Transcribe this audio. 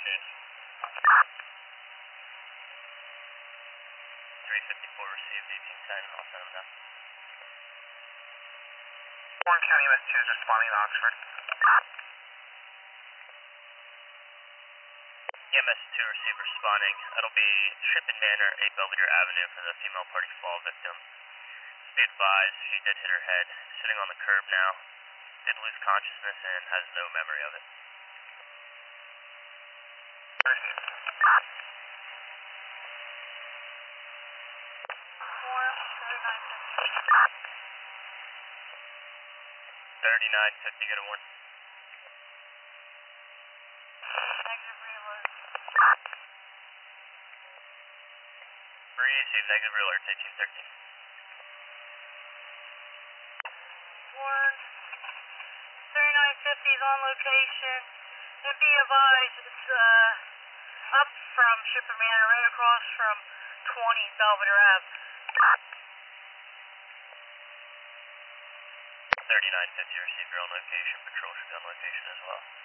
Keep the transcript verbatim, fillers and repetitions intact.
three fifty-four received, eighteen ten, I'll send them now. Warren County M S two is responding to Oxford. M S two receive responding. That'll be Shippen Manor, eight Belvedere Avenue for the female party fall victim. Just be advised, she did hit her head, sitting on the curb now. Did lose consciousness and has no memory of it. thirty-nine fifty, get a one. Negative reload. Receive negative reload, eighteen thirteen. Warren, thirty-nine fifty is on location. And be advised, it's uh, up from Shippen Manor, right across from twenty Belvedere Ave. thirty-nine fifty, receive your own location. Patrol should be on location as well.